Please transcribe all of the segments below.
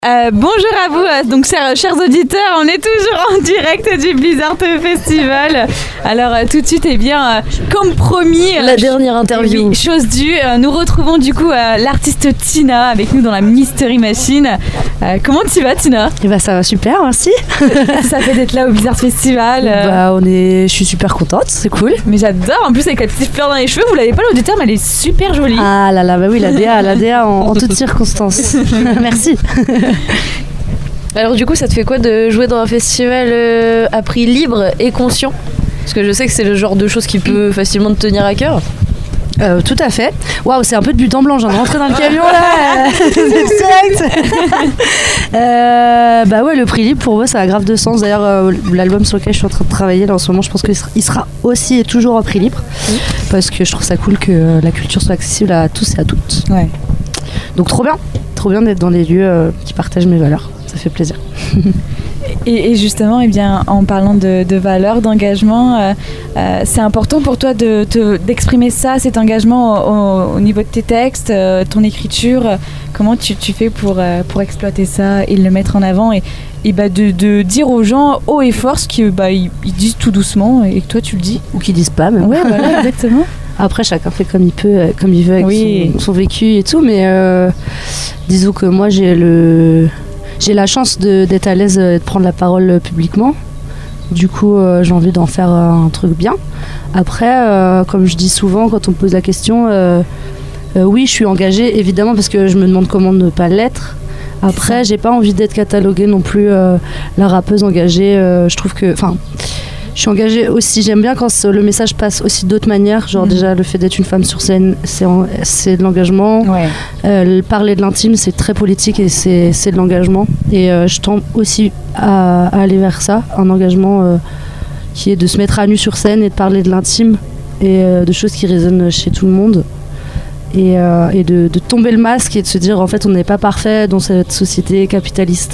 Bonjour à vous, donc chers auditeurs, on est toujours en direct du Blizzard Festival. Alors tout de suite, comme promis, la dernière interview. Oui, chose due, nous retrouvons du coup l'artiste Tina avec nous dans la Mystery Machine. Comment tu vas, Tina ? Ça va super, merci. Ça fait d'être là au Blizzard Festival. Je suis super contente, c'est cool. Mais j'adore, en plus avec la petite fleur dans les cheveux, vous l'avez pas l'auditeur, mais elle est super jolie. Ah là là, bah oui, la DA en toutes circonstances. Merci. Alors du coup, ça te fait quoi de jouer dans un festival à prix libre et conscient ? Parce que je sais que c'est le genre de choses qui peut facilement te tenir à cœur. Tout à fait. Waouh, c'est un peu de but en blanc, je viens de rentrer dans le camion là. Bah ouais, le prix libre pour moi ça a grave de sens. D'ailleurs, l'album sur lequel je suis en train de travailler là en ce moment, je pense qu'il sera aussi et toujours en prix libre. Parce que je trouve ça cool que la culture soit accessible à tous et à toutes. Ouais. Donc trop bien d'être dans des lieux qui partagent mes valeurs. Ça fait plaisir. Et justement, en parlant de valeurs, d'engagement, c'est important pour toi d'exprimer cet engagement au niveau de tes textes, ton écriture. Comment tu fais pour exploiter ça et le mettre en avant et de dire aux gens haut et fort ce qu'ils disent tout doucement et que toi tu le dis. Ou qu'ils disent pas même. Ouais, voilà, exactement. Après, chacun fait comme il peut, comme il veut avec son vécu et tout, mais disons que moi j'ai la chance d'être à l'aise de prendre la parole publiquement. Du coup, j'ai envie d'en faire un truc bien. Après, comme je dis souvent quand on me pose la question, oui, je suis engagée, évidemment, parce que je me demande comment ne pas l'être. Après, j'ai pas envie d'être cataloguée non plus la rappeuse engagée. Je trouve que... Je suis engagée aussi, j'aime bien quand le message passe aussi d'autres manières, genre déjà le fait d'être une femme sur scène, c'est de l'engagement. Ouais. Parler de l'intime, c'est très politique et c'est de l'engagement. Et je tends aussi à aller vers ça, un engagement qui est de se mettre à nu sur scène et de parler de l'intime et de choses qui résonnent chez tout le monde. Et de tomber le masque et de se dire en fait on n'est pas parfait dans cette société capitaliste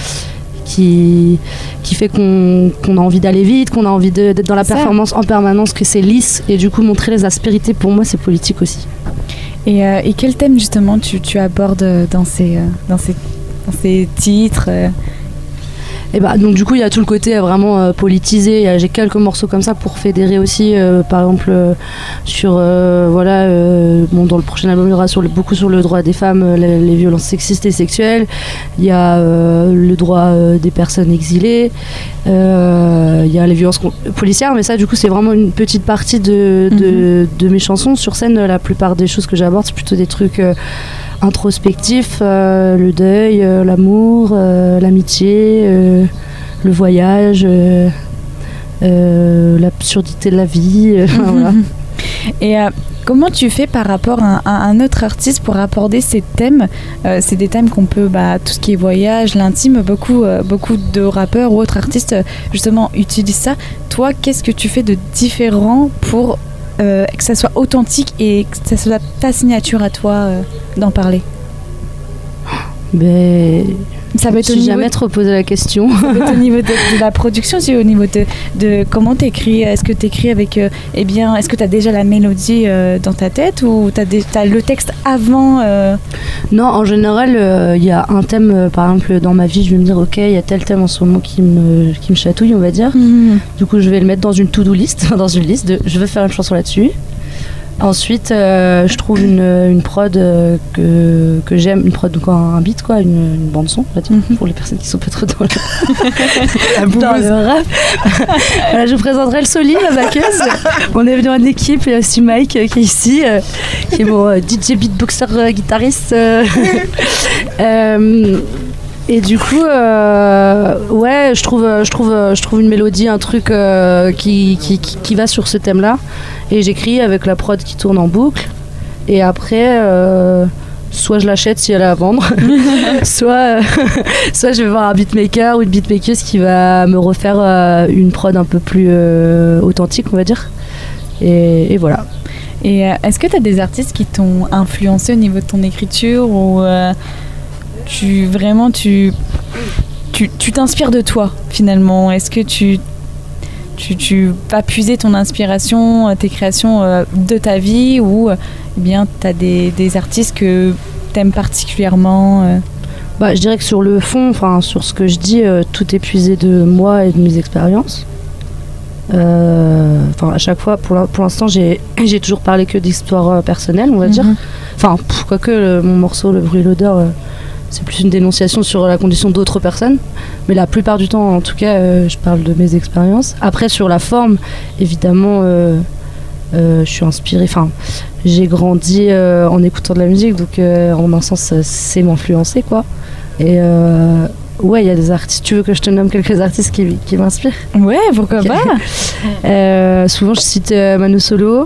qui fait qu'on a envie d'aller vite, qu'on a envie d'être dans la performance en permanence, que c'est lisse, et du coup montrer les aspérités, pour moi c'est politique aussi. Et quel thème justement tu abordes dans ces titres donc du coup il y a tout le côté vraiment politisé. J'ai quelques morceaux comme ça pour fédérer aussi, par exemple sur dans le prochain album il y aura beaucoup sur le droit des femmes, les violences sexistes et sexuelles. Il y a le droit des personnes exilées, il y a les violences policières, mais ça du coup c'est vraiment une petite partie de mes chansons. Sur scène, la plupart des choses que j'aborde c'est plutôt des trucs introspectif, le deuil, l'amour, l'amitié, le voyage, l'absurdité de la vie. Voilà. Et comment tu fais par rapport à un autre artiste pour aborder ces thèmes ? C'est des thèmes qu'on peut, tout ce qui est voyage, l'intime, beaucoup de rappeurs ou autres artistes justement utilisent ça. Toi, qu'est-ce que tu fais de différent pour que ça soit authentique et que ça soit ta signature à toi d'en parler? Ça va être jamais trop posé la question. Ça va être au niveau de la production, c'est au niveau de comment t'écris. Est-ce que t'écris avec est-ce que t'as déjà la mélodie dans ta tête ou t'as le texte avant Non, en général, il y a un thème, par exemple dans ma vie, je vais me dire ok, il y a tel thème en ce moment qui me chatouille, on va dire. Du coup, je vais le mettre dans une to-do list, dans une liste de je veux faire une chanson là-dessus. Ensuite, je trouve une prod que j'aime, une prod, donc un beat, quoi, une bande son, pour les personnes qui sont pas trop dans le rap. Voilà, je vous présenterai le Soli, la backeuse. On est venu en équipe, il y a aussi Mike qui est ici, qui est mon DJ beatboxer guitariste. Et du coup, je trouve une mélodie, un truc qui va sur ce thème-là. Et j'écris avec la prod qui tourne en boucle. Et après, soit je l'achète si elle est à vendre, soit je vais voir un beatmaker ou une beatmakeuse qui va me refaire une prod un peu plus authentique, on va dire. Et voilà. Et est-ce que tu as des artistes qui t'ont influencé au niveau de ton écriture ou tu t'inspires de toi finalement? Est-ce que tu vas puiser ton inspiration, tes créations de ta vie ou bien tu as des artistes que tu aimes particulièrement Je dirais que sur le fond, sur ce que je dis, tout est puisé de moi et de mes expériences. À chaque fois, pour l'instant, j'ai toujours parlé que d'histoires personnelles, on va dire. Quoique mon morceau, Le bruit et l'odeur, c'est plus une dénonciation sur la condition d'autres personnes. Mais la plupart du temps, en tout cas, je parle de mes expériences. Après, sur la forme, évidemment, je suis inspirée. J'ai grandi en écoutant de la musique, donc en un sens, c'est m'influencer, quoi. Et il y a des artistes. Tu veux que je te nomme quelques artistes qui m'inspirent ? Ouais, pourquoi pas. Souvent, je cite Manu Solo,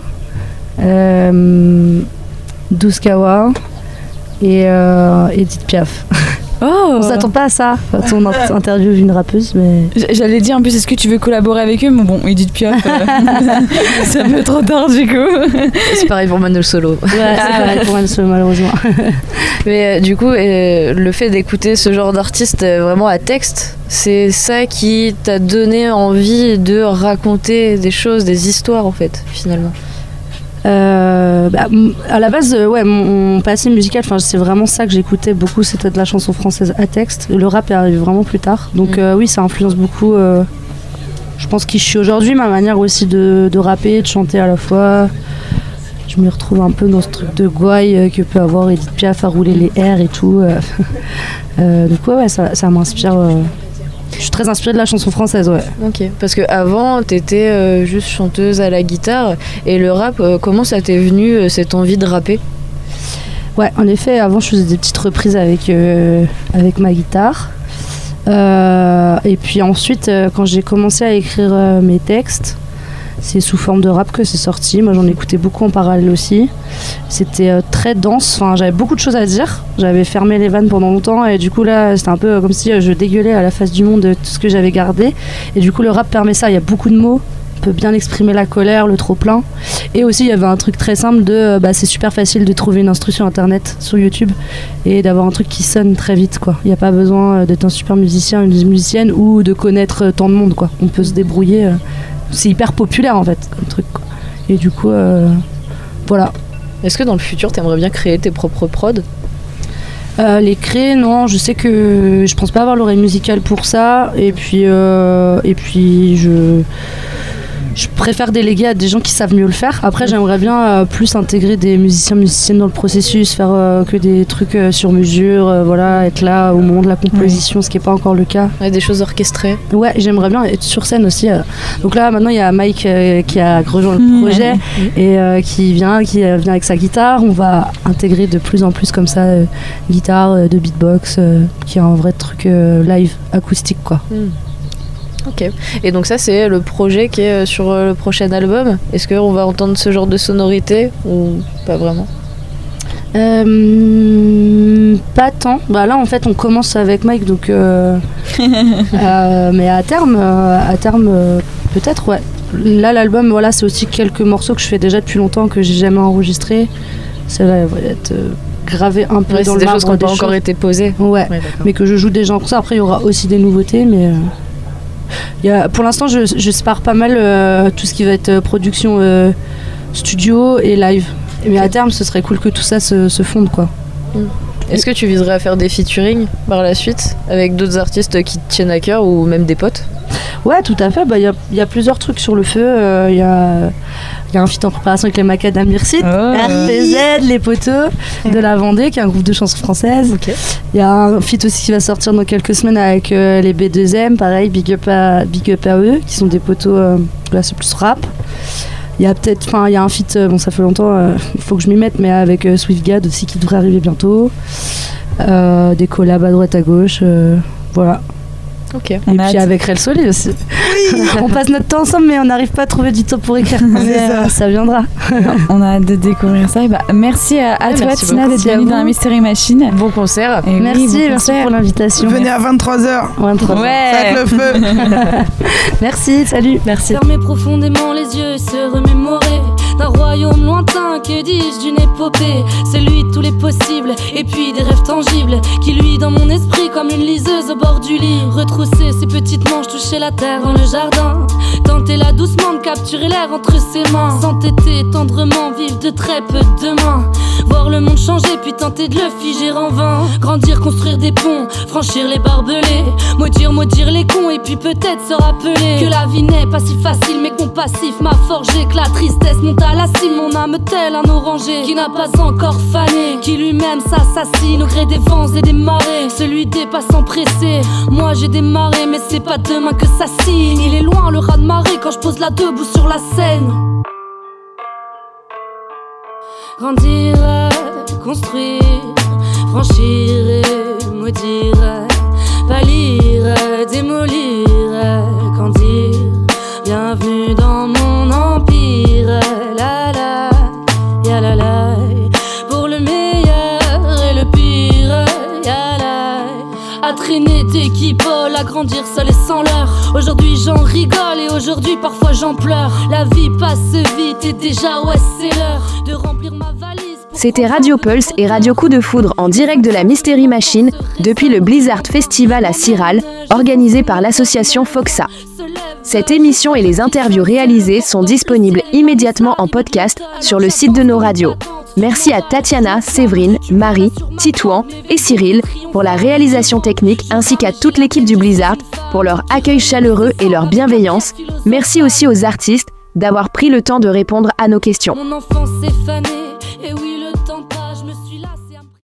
Douskawa et Edith Piaf. Oh. On s'attend pas à ça quand on interviewe une rappeuse, mais... J'allais dire en plus, est-ce que tu veux collaborer avec eux ? Mais bon, Edith Piaf, c'est un peu trop tard du coup. C'est pareil pour Manu Solo. Ouais, c'est pareil pour Manu Solo, malheureusement. Mais du coup, le fait d'écouter ce genre d'artiste vraiment à texte, c'est ça qui t'a donné envie de raconter des choses, des histoires en fait, finalement. À la base, mon passé musical, c'est vraiment ça que j'écoutais beaucoup, c'était de la chanson française à texte. Le rap est arrivé vraiment plus tard, donc oui, ça influence beaucoup. Je pense qui je suis aujourd'hui, ma manière aussi de rapper, de chanter à la fois. Je me retrouve un peu dans ce truc de gouaille que peut avoir Edith Piaf à rouler les airs et tout. Donc ça m'inspire. Je suis très inspirée de la chanson française, ouais. Ok, parce qu'avant, t'étais juste chanteuse à la guitare, et le rap, comment ça t'est venu, cette envie de rapper ? Ouais, en effet, avant, je faisais des petites reprises avec ma guitare. Et puis ensuite, quand j'ai commencé à écrire mes textes, c'est sous forme de rap que c'est sorti. Moi, j'en écoutais beaucoup en parallèle aussi. C'était très dense. J'avais beaucoup de choses à dire. J'avais fermé les vannes pendant longtemps. Et du coup, là, c'était un peu comme si je dégueulais à la face du monde tout ce que j'avais gardé. Et du coup, le rap permet ça. Il y a beaucoup de mots. On peut bien exprimer la colère, le trop-plein. Et aussi, il y avait un truc très simple de... c'est super facile de trouver une instru sur Internet, sur YouTube. Et d'avoir un truc qui sonne très vite, quoi. Il n'y a pas besoin d'être un super musicien, une musicienne, ou de connaître tant de monde, quoi. On peut se débrouiller... C'est hyper populaire en fait comme truc, quoi. Et du coup voilà. Est-ce que dans le futur t'aimerais bien créer tes propres prods ? Les créer, non, je sais que je pense pas avoir l'oreille musicale pour ça, et puis je préfère déléguer à des gens qui savent mieux le faire. Après, j'aimerais bien plus intégrer des musiciennes dans le processus, faire que des trucs sur mesure, être là au moment de la composition, ce qui n'est pas encore le cas. Ouais, des choses orchestrées. Ouais, j'aimerais bien être sur scène aussi. Donc là, maintenant, il y a Mike qui a rejoint le projet et qui vient avec sa guitare. On va intégrer de plus en plus comme ça, guitare, de beatbox, qui est un vrai truc live, acoustique, quoi. Ok. Et donc ça, c'est le projet qui est sur le prochain album. Est-ce qu'on va entendre ce genre de sonorité ou pas vraiment ? Pas tant. Là, en fait, on commence avec Mike, donc... mais à terme, peut-être, ouais. Là, l'album, c'est aussi quelques morceaux que je fais déjà depuis longtemps, que j'ai jamais enregistrés. Ça va être... gravé un peu dans le marbre. C'est des choses qui n'ont pas encore été posées. Ouais, mais que je joue déjà en concert. Après, il y aura aussi des nouveautés, mais... pour l'instant, je sépare pas mal tout ce qui va être production studio et live. Okay. Mais à terme, ce serait cool que tout ça se fonde, quoi. Est-ce que tu viserais à faire des featuring par la suite avec d'autres artistes qui te tiennent à cœur ou même des potes ? Ouais, tout à fait. Y a plusieurs trucs sur le feu. Y a un feat en préparation avec les Macadam Mircid, RPZ, les poteaux de la Vendée, qui est un groupe de chansons françaises. Okay. Y a un feat aussi qui va sortir dans quelques semaines avec les B2M, pareil, big up à eux, qui sont des poteaux, là c'est plus rap. Il y a un feat, ça fait longtemps, il faut que je m'y mette, mais avec Swiftgad aussi qui devrait arriver bientôt. Des collabs à droite à gauche, voilà. Okay. Et puis avec Rel Soli aussi. Oui. On passe notre temps ensemble, mais on n'arrive pas à trouver du temps pour écrire. Ça viendra. On a hâte de découvrir ça. Merci à toi, Tina, d'être venue dans la Mystery Machine. Bon concert. Et merci pour l'invitation. Venez à 23h. Ouais. Ça va être le feu. Merci, salut. Merci. Fermer profondément les yeux et se remémorer d'un royaume lointain, que dis-je, d'une épopée, celui de tous les possibles, et puis des rêves tangibles, qui luit dans mon esprit comme une liseuse au bord du lit. Retrousser ses petites manches, toucher la terre dans le jardin, tenter là doucement de capturer l'air entre ses mains, s'entêter tendrement, vivre de très peu de mains, voir le monde changer puis tenter de le figer en vain, grandir, construire des ponts, franchir les barbelés, maudire les cons et puis peut-être se rappeler que la vie n'est pas si facile mais compassif m'a forgé, que la tristesse monte à la cime, mon âme tel un oranger qui n'a pas encore fané, qui lui-même s'assassine au gré des vents et des marées, celui des passants pressés. Moi j'ai démarré mais c'est pas demain que ça signe, il est loin le raz-de-marée quand je pose la debout sur la scène. Grandir, construire, franchir, maudire, pâlir, démolir, grandir, bienvenue dans mon empire, la la, ya la la, pour le meilleur et le pire, ya la, à traîner des guiboles, à grandir seul et sans l'heure. Aujourd'hui j'en rigole et aujourd'hui parfois j'en pleure. La vie passe vite et déjà ouais c'est l'heure de remplir ma valise. C'était Radio Pulse et Radio Coup de Foudre en direct de la Mystery Machine depuis le Blizzard Festival à Sirral, organisé par l'association Foxa. Cette émission et les interviews réalisées sont disponibles immédiatement en podcast sur le site de nos radios. Merci à Tatiana, Séverine, Marie, Titouan et Cyril pour la réalisation technique ainsi qu'à toute l'équipe du Blizzard pour leur accueil chaleureux et leur bienveillance. Merci aussi aux artistes d'avoir pris le temps de répondre à nos questions. Mon enfance est fanée, et oui,